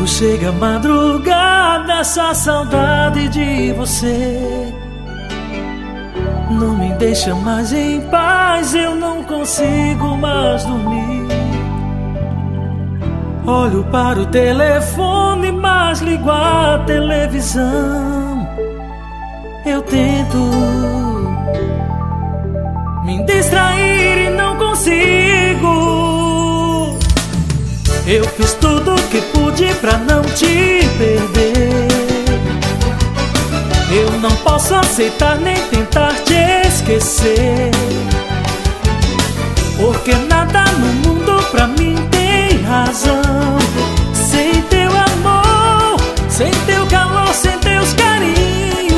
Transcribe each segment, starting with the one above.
chega a madrugada, essa saudade de você não me deixa mais em paz, eu não consigo mais dormir. Olho para o telefone, mas ligo a televisão. Eu tento me distrair e não consigo. Eu fiz tudo o que pude pra não te perder. Eu não posso aceitar nem tentar te esquecer, porque nada no mundo pra mim tem razão. Sem teu amor, sem teu calor, sem teus carinhos.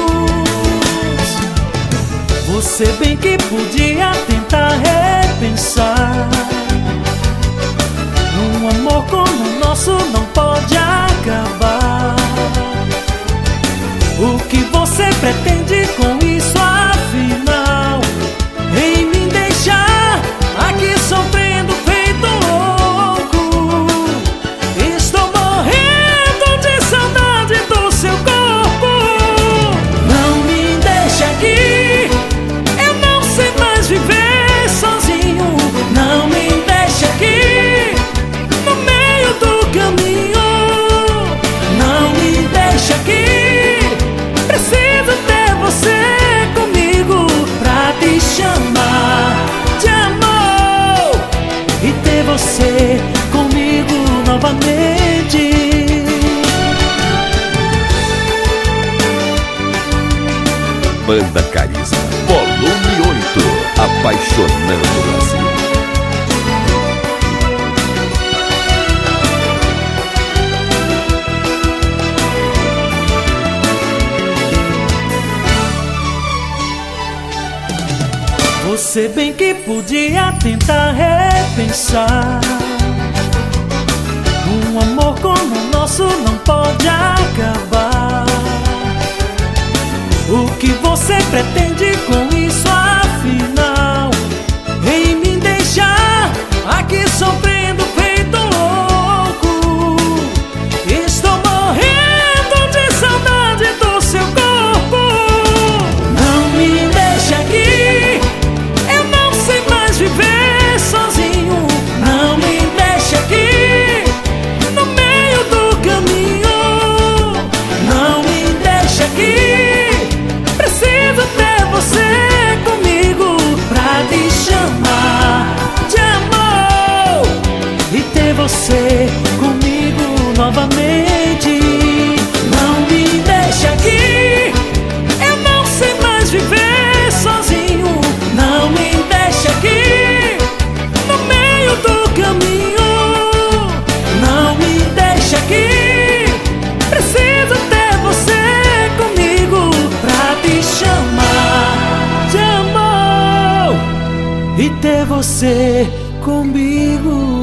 Você bem que podia tentar repensar. Um amor como o nosso não pode acabar. O que você pretende com isso afinal? Em me deixar aqui sofrendo feito louco. Estou morrendo de saudade do seu corpo. Não me deixe aqui, eu não sei mais viver sozinho. Não me deixe aqui no meio do caminho. Não me deixe aqui, preciso ter você comigo pra te chamar de amor e ter você comigo novamente. Banda Carisma, volume 8, apaixonando o Brasil. Você bem que podia tentar repensar. Um amor como o nosso não pode acabar. O que você pretende com isso afinal? Em me deixar aqui sofrendo feito louco. Estou morrendo de saudade do seu corpo. Não me deixe aqui, eu não sei mais viver sozinho. Não me deixe aqui no meio do caminho. Não me deixe aqui, preciso ter você comigo pra te chamar de amor e ter você comigo novamente. Não me deixe aqui, eu não sei mais viver sozinho. Não me deixe aqui no meio do caminho. Não me deixe aqui, preciso ter você comigo pra te chamar de amor e ter você comigo